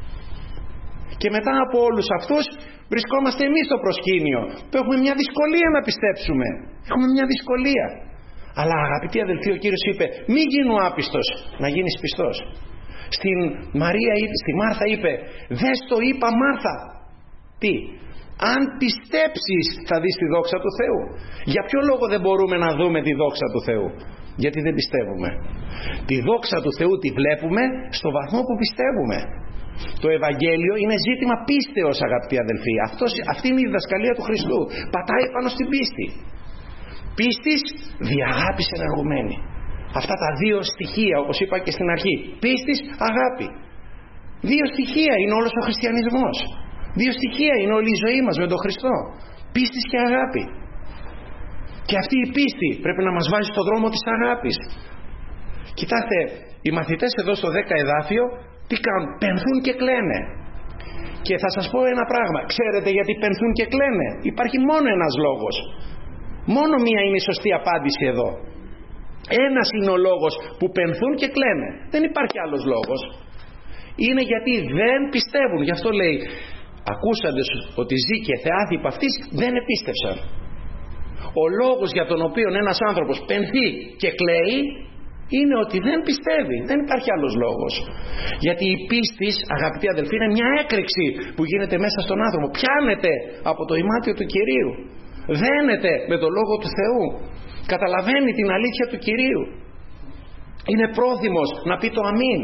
Και μετά από όλους αυτούς βρισκόμαστε εμείς στο προσκήνιο που έχουμε μια δυσκολία να πιστέψουμε. Έχουμε μια δυσκολία. Αλλά αγαπητοί αδελφοί, ο Κύριος είπε μη γίνω άπιστος, να γίνεις πιστός. Στην Μάρθα είπε δες το είπα Μάρθα. Τι? Αν πιστέψεις θα δεις τη δόξα του Θεού. Για ποιο λόγο δεν μπορούμε να δούμε τη δόξα του Θεού? Γιατί δεν πιστεύουμε. Τη δόξα του Θεού τη βλέπουμε στο βαθμό που πιστεύουμε. Το Ευαγγέλιο είναι ζήτημα πίστεως, αγαπητοί αδελφοί. Αυτή είναι η διδασκαλία του Χριστού. Πατάει πάνω στην πίστη. Πίστης δι' αγάπης ενεργουμένη. Αυτά τα 2 στοιχεία, όπως είπα και στην αρχή. Πίστης, αγάπη. 2 στοιχεία είναι όλος ο χριστιανισμός. 2 στοιχεία είναι όλη η ζωή μας με τον Χριστό. Πίστης και αγάπη. Και αυτή η πίστη πρέπει να μας βάζει στον δρόμο της αγάπης. Κοιτάτε, οι μαθητές εδώ στο 10 εδάφιο τι κάνουν? Πενθούν και κλαίνε. Και θα σας πω ένα πράγμα. Ξέρετε γιατί πενθούν και κλαίνε? Υπάρχει μόνο ένας λόγος. Μόνο μία είναι η σωστή απάντηση εδώ. Ένας είναι ο λόγος που πενθούν και κλαίνε. Δεν υπάρχει άλλος λόγος. Είναι γιατί δεν πιστεύουν. Γι' αυτό λέει ακούσαντες ότι ζει και θεάθη υπ' αυτής δεν επίστευσαν. Ο λόγος για τον οποίο ένας άνθρωπος πενθεί και κλαίει είναι ότι δεν πιστεύει. Δεν υπάρχει άλλος λόγος. Γιατί η πίστη, αγαπητοί αδελφοί, είναι μια έκρηξη που γίνεται μέσα στον άνθρωπο. Πιάνεται από το ημάτιο του Κυρίου. Δένεται με το Λόγο του Θεού. Καταλαβαίνει την αλήθεια του Κυρίου. Είναι πρόθυμος να πει το αμήν.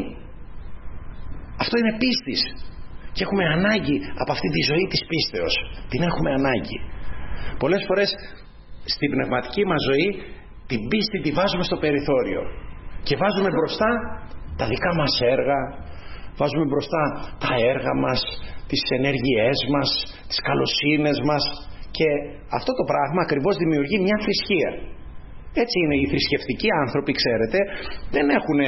Αυτό είναι πίστης. Και έχουμε ανάγκη από αυτή τη ζωή της πίστεως. Την έχουμε ανάγκη. Πολλές φορές στην πνευματική μας ζωή την πίστη τη βάζουμε στο περιθώριο. Και βάζουμε μπροστά τα δικά μας έργα. Βάζουμε μπροστά τα έργα μας, τις ενέργειές μας, τις καλοσύνες μας. Και αυτό το πράγμα ακριβώς δημιουργεί μια θρησκεία. Έτσι είναι οι θρησκευτικοί άνθρωποι, ξέρετε, δεν έχουν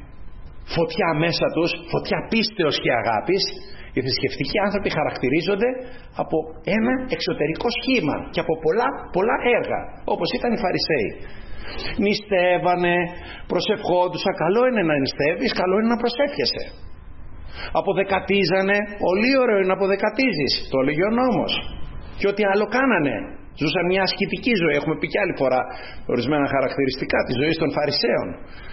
φωτιά μέσα τους, φωτιά πίστεως και αγάπης. Οι θρησκευτικοί άνθρωποι χαρακτηρίζονται από ένα εξωτερικό σχήμα και από πολλά έργα, όπως ήταν οι Φαρισαίοι. Νηστεύανε, προσευχόντουσαν. Καλό είναι να νηστεύεις, καλό είναι να προσεύχεσαι. Αποδεκατίζανε, πολύ ωραίο είναι να αποδεκατίζεις, το έλεγε ο νόμος. Και ό,τι άλλο κάνανε. Ζούσαν μια ασκητική ζωή. Έχουμε πει και άλλη φορά ορισμένα χαρακτηριστικά της ζωής των Φαρισαίων.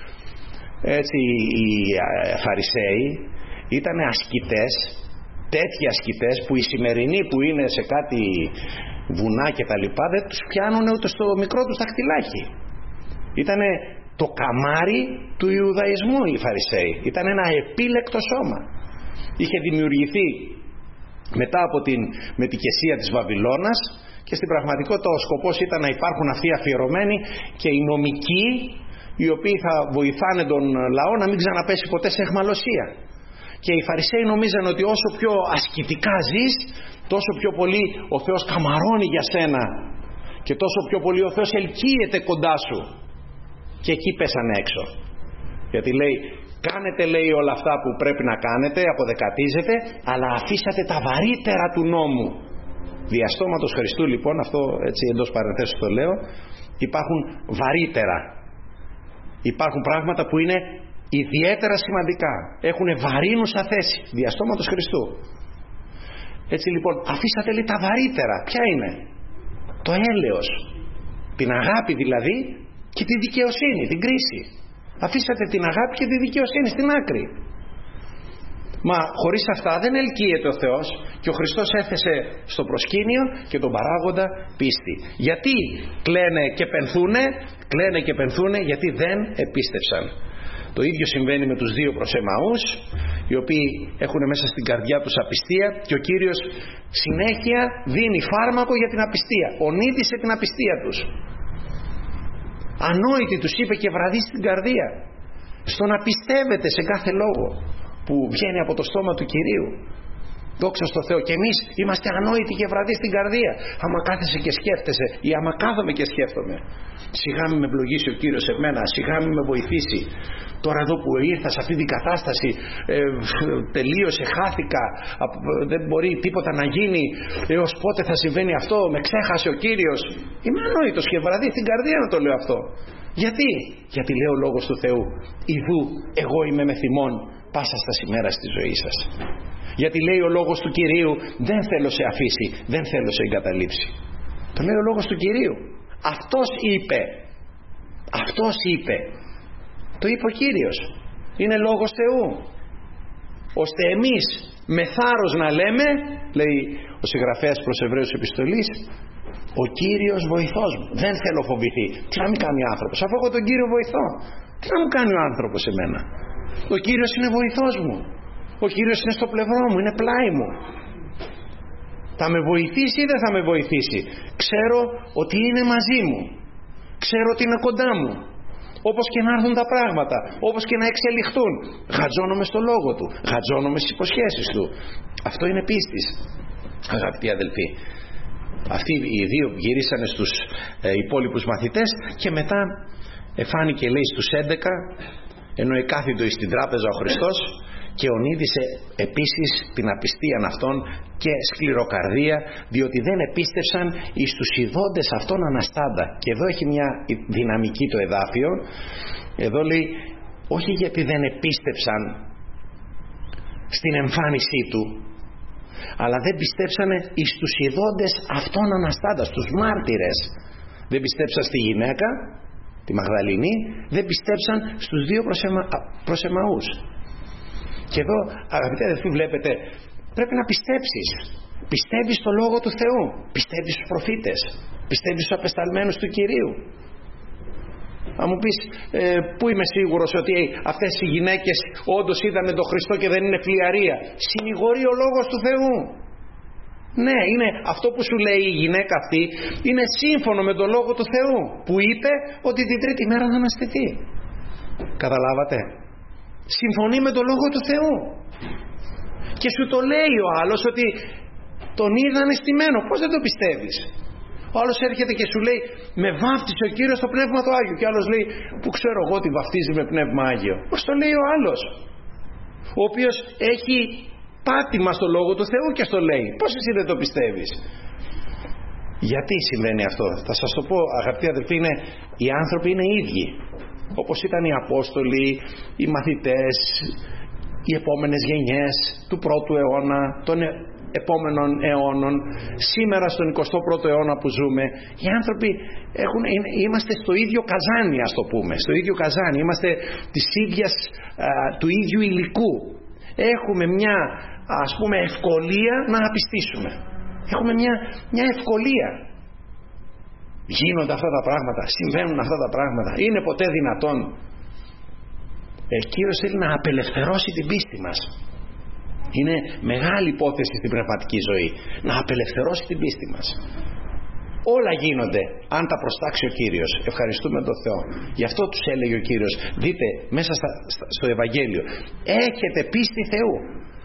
Έτσι, οι Φαρισαίοι ήταν ασκητές, τέτοιοι ασκητές που οι σημερινοί που είναι σε κάτι βουνά και τα λοιπά δεν τους πιάνουν ούτε στο μικρό τους δαχτυλάκι. Ήτανε το καμάρι του Ιουδαϊσμού οι Φαρισαίοι. Ήταν ένα επίλεκτο σώμα. Είχε δημιουργηθεί μετά από την μετικεσία της Βαβυλώνας και στην πραγματικότητα ο σκοπός ήταν να υπάρχουν αυτοί αφιερωμένοι και οι νομικοί οι οποίοι θα βοηθάνε τον λαό να μην ξαναπέσει ποτέ σε αιχμαλωσία. Και οι Φαρισαίοι νομίζαν ότι όσο πιο ασκητικά ζεις, τόσο πιο πολύ ο Θεός καμαρώνει για σένα και τόσο πιο πολύ ο Θεός ελκύεται κοντά σου. Και εκεί πέσανε έξω. Γιατί λέει, κάνετε λέει όλα αυτά που πρέπει να κάνετε, αποδεκατίζετε, αλλά αφήσατε τα βαρύτερα του νόμου. Διαστόματος Χριστού λοιπόν, αυτό έτσι εντός παρενθέσεως το λέω, υπάρχουν βαρύτερα. Υπάρχουν πράγματα που είναι ιδιαίτερα σημαντικά. Έχουν βαρύνουσα θέση. Διαστόματος Χριστού. Έτσι λοιπόν, αφήσατε λέει τα βαρύτερα. Ποια είναι? Το έλεος. Την αγάπη δηλαδή και τη δικαιοσύνη, την κρίση. Αφήσατε την αγάπη και τη δικαιοσύνη στην άκρη. Μα χωρίς αυτά δεν ελκύεται ο Θεός και ο Χριστός έθεσε στο προσκήνιο και τον παράγοντα πίστη. Γιατί κλαίνε και πενθούνε? Γιατί δεν επίστευσαν. Το ίδιο συμβαίνει με τους δύο προς Εμαούς, οι οποίοι έχουν μέσα στην καρδιά τους απιστία και ο Κύριος συνέχεια δίνει φάρμακο για την απιστία. Ονείτησε την απιστία τους. Ανόητοι τους είπε και βραδείς στην καρδία. Στο να πιστεύετε σε κάθε λόγο που βγαίνει από το στόμα του Κυρίου. Δόξα στο Θεό. Και εμείς είμαστε ανόητοι και βραδείς στην καρδία. Άμα κάθεσαι και σκέφτεσαι ή άμα κάθομαι και σκέφτομαι, σιγά μην με ευλογήσει ο Κύριος εμένα, σιγά μην με βοηθήσει. Τώρα εδώ που ήρθα σε αυτή την κατάσταση τελείωσε, χάθηκα, δεν μπορεί τίποτα να γίνει, έως πότε θα συμβαίνει αυτό, με ξέχασε ο Κύριος. Είμαι ανόητος και βραδύ στην καρδία να το λέω αυτό. Γιατί λέει ο λόγος του Θεού, ιδού εγώ είμαι με θυμών πάσα στα ημέρα στη ζωή σας. Γιατί λέει ο λόγος του Κυρίου, δεν θέλω σε αφήσει, δεν θέλω σε εγκαταλείψει. Το λέει ο λόγος του Κυρίου. Αυτός είπε. Το είπε ο Κύριος. Είναι λόγος Θεού. Ώστε εμείς με θάρρος να λέμε, λέει ο συγγραφέας προς Εβραίους επιστολής, ο Κύριος βοηθός μου. Δεν θέλω φοβηθεί. Τι να μην κάνει ο άνθρωπος, αφού έχω τον Κύριο βοηθό. Τι να μου κάνει ο άνθρωπος εμένα? Ο Κύριος είναι βοηθός μου. Ο Κύριος είναι στο πλευρό μου, είναι πλάι μου. Θα με βοηθήσει ή δεν θα με βοηθήσει? Ξέρω ότι είναι μαζί μου. Ξέρω ότι είναι κοντά μου. Όπως και να έρθουν τα πράγματα, όπως και να εξελιχθούν, γατζώνομαι στο λόγο του, γατζώνομαι στις υποσχέσεις του. Αυτό είναι πίστης, αγαπητοί αδελφοί. Αυτοί οι δύο γυρίσανε στους υπόλοιπους μαθητές και μετά εφάνηκε λέει στους 11, ενώ εκάθιτο στην τράπεζα ο Χριστός, και ονείδησε επίσης την απιστία αυτών και σκληροκαρδία, διότι δεν επίστευσαν εις τους ειδώντες αυτών αναστάντα. Και εδώ έχει μια δυναμική το εδάφιο. Εδώ λέει όχι γιατί δεν επίστευσαν στην εμφάνισή του, αλλά δεν πιστέψανε εις τους ειδώντες αυτών αναστάντα, στους μάρτυρες. Δεν πιστέψαν στη γυναίκα, τη Μαγδαληνή, δεν πιστέψαν στους δύο προσεμαούς. Και εδώ, αγαπητοί αδελφοί, βλέπετε, πρέπει να πιστέψεις. Πιστεύεις στο Λόγο του Θεού, πιστεύεις στους προφήτες, πιστεύεις στους απεσταλμένους του Κυρίου. Αν μου πεις πού είμαι σίγουρος ότι αυτές οι γυναίκες όντως είδανε τον Χριστό και δεν είναι φλιαρία? Συνηγορεί ο Λόγος του Θεού. Ναι, είναι αυτό που σου λέει η γυναίκα αυτή, είναι σύμφωνο με τον Λόγο του Θεού, που είπε ότι την τρίτη μέρα θα αναστηθεί. Καταλάβατε? Συμφωνεί με τον Λόγο του Θεού. Και σου το λέει ο άλλος ότι τον είδανε στημένο. Πώς δεν το πιστεύεις? Ο άλλος έρχεται και σου λέει, με βάφτισε ο Κύριος στο Πνεύμα του Άγιο. Και ο άλλος λέει, πού ξέρω εγώ ότι βαφτίζει με Πνεύμα Άγιο? Πώς το λέει ο άλλος, ο οποίος έχει πάτημα στο Λόγο του Θεού και στο λέει? Πώς εσύ δεν το πιστεύεις? Γιατί συμβαίνει αυτό? Θα σας το πω, αγαπητοί αδελφοί, οι άνθρωποι είναι ίδιοι. Όπως ήταν οι Απόστολοι, οι μαθητές, οι επόμενες γενιές του πρώτου αιώνα, των επόμενων αιώνων, σήμερα στον 21ο αιώνα που ζούμε, οι άνθρωποι είμαστε στο ίδιο καζάνι, ας το πούμε, στο ίδιο καζάνι, είμαστε του ίδιου υλικού. Έχουμε μια, ας πούμε, ευκολία να απιστήσουμε. Έχουμε μια ευκολία. Γίνονται αυτά τα πράγματα, συμβαίνουν αυτά τα πράγματα. Είναι ποτέ δυνατόν? Κύριος θέλει να απελευθερώσει την πίστη μας. Είναι μεγάλη υπόθεση στην πνευματική ζωή να απελευθερώσει την πίστη μας. Όλα γίνονται αν τα προστάξει ο Κύριος. Ευχαριστούμε τον Θεό. Γι' αυτό τους έλεγε ο Κύριος, δείτε μέσα στο Ευαγγέλιο, έχετε πίστη Θεού.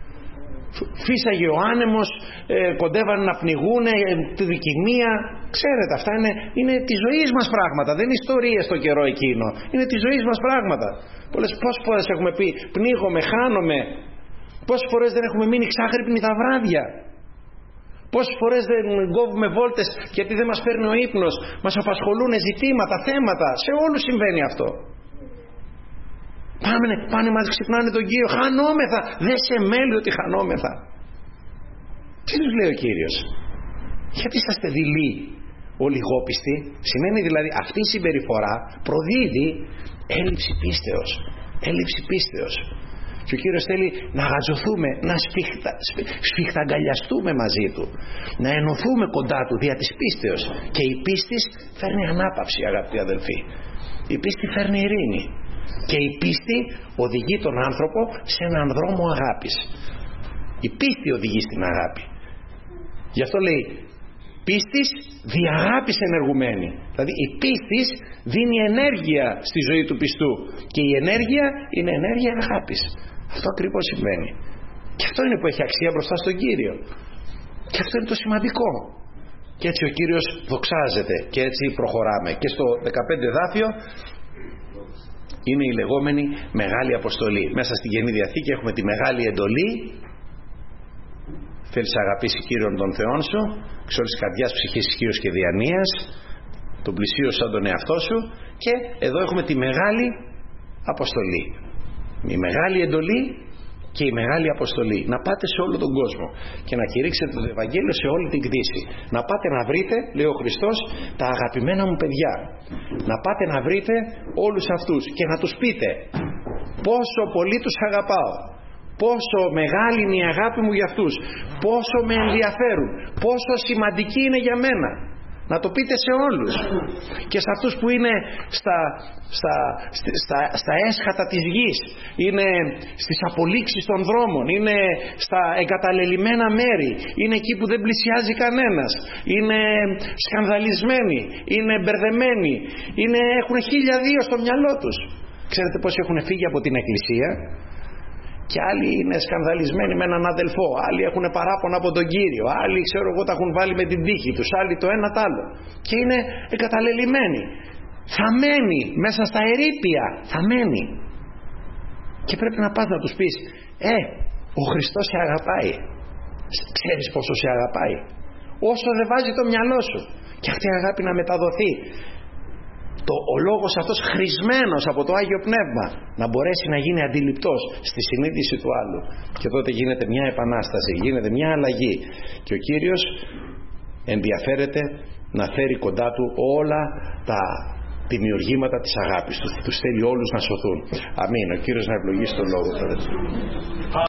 Φύσαγε ο άνεμος, κοντεύαν να πνιγούν, τη δικημία. Ξέρετε, αυτά είναι τη ζωή μας πράγματα. Δεν είναι ιστορίες στο καιρό εκείνο. Είναι τη ζωή μας πράγματα. Πόσες φορές έχουμε πει, πνίγομαι, χάνομαι? Πόσες φορές δεν έχουμε μείνει ξάχρυπνοι τα βράδια? Πόσες φορές δεν κόβουμε βόλτες γιατί δεν μας παίρνει ο ύπνος? Μας απασχολούν ζητήματα, θέματα. Σε όλους συμβαίνει αυτό. Πάνε μας ξυπνάνε τον Κύριο, χανόμεθα. Δεν σε μέλει ότι χανόμεθα. Τι τους λέει ο Κύριος? Γιατί είσαστε δειλοί, ολιγόπιστοι? Σημαίνει δηλαδή αυτή η συμπεριφορά προδίδει έλλειψη πίστεως. Έλλειψη πίστεως. Και ο Κύριος θέλει να αγαζωθούμε, να σφιχταγκαλιαστούμε μαζί Του, να ενωθούμε κοντά Του δια της πίστεως. Και η πίστη φέρνει ανάπαυση, αγαπητοί αδελφοί. Η πίστη φέρνει ειρήνη. Και η πίστη οδηγεί τον άνθρωπο σε έναν δρόμο αγάπης. Η πίστη οδηγεί στην αγάπη. Γι' αυτό λέει, πίστης δι' αγάπης ενεργουμένη. Δηλαδή η πίστης δίνει ενέργεια στη ζωή του πιστού. Και η ενέργεια είναι ενέργεια αγάπης. Αυτό ακριβώς συμβαίνει. Και αυτό είναι που έχει αξία μπροστά στον Κύριο. Και αυτό είναι το σημαντικό. Και έτσι ο Κύριος δοξάζεται. Και έτσι προχωράμε. Και στο 15 δάφιο είναι η λεγόμενη Μεγάλη Αποστολή. Μέσα στην Καινή Διαθήκη έχουμε τη Μεγάλη Εντολή. Θέλεις να αγαπήσει Κύριον τον Θεόν σου εξ όλης της καρδιάς, ψυχής, ισχύως και διανοίας, τον πλησίον σαν τον εαυτό σου. Και εδώ έχουμε τη Μεγάλη Αποστολή. Η Μεγάλη Εντολή και η Μεγάλη Αποστολή. Να πάτε σε όλο τον κόσμο και να κηρύξετε το Ευαγγέλιο σε όλη την κτήση. Να πάτε να βρείτε, λέει ο Χριστός, τα αγαπημένα μου παιδιά. Να πάτε να βρείτε όλους αυτούς και να τους πείτε πόσο πολύ τους αγαπάω, πόσο μεγάλη είναι η αγάπη μου για αυτούς, πόσο με ενδιαφέρουν, πόσο σημαντική είναι για μένα. Να το πείτε σε όλους. Και σε αυτούς που είναι στα έσχατα της γης, είναι στις απολύξεις των δρόμων, είναι στα εγκαταλελειμμένα μέρη, είναι εκεί που δεν πλησιάζει κανένας, είναι σκανδαλισμένοι, είναι μπερδεμένοι, έχουν 1002 στο μυαλό τους. Ξέρετε πόσοι έχουν φύγει από την Εκκλησία? Και άλλοι είναι σκανδαλισμένοι με έναν αδελφό, άλλοι έχουν παράπονα από τον Κύριο, άλλοι ξέρω εγώ τα έχουν βάλει με την τύχη τους, άλλοι το ένα τ' άλλο. Και είναι εγκαταλελειμμένοι. Θα μένει μέσα στα ερείπια, θα μένει. Και πρέπει να πας να τους πεις, ο Χριστός σε αγαπάει. Ξέρεις πόσο σε αγαπάει? Όσο δεν βάζει το μυαλό σου. Και αυτή η αγάπη να μεταδοθεί. Ο λόγος αυτός χρησμένος από το Άγιο Πνεύμα να μπορέσει να γίνει αντιληπτός στη συνείδηση του άλλου. Και τότε γίνεται μια επανάσταση, γίνεται μια αλλαγή. Και ο Κύριος ενδιαφέρεται να φέρει κοντά του όλα τα δημιουργήματα της αγάπης. Τους θέλει όλους να σωθούν. Αμήν. Ο Κύριος να ευλογήσει τον λόγο.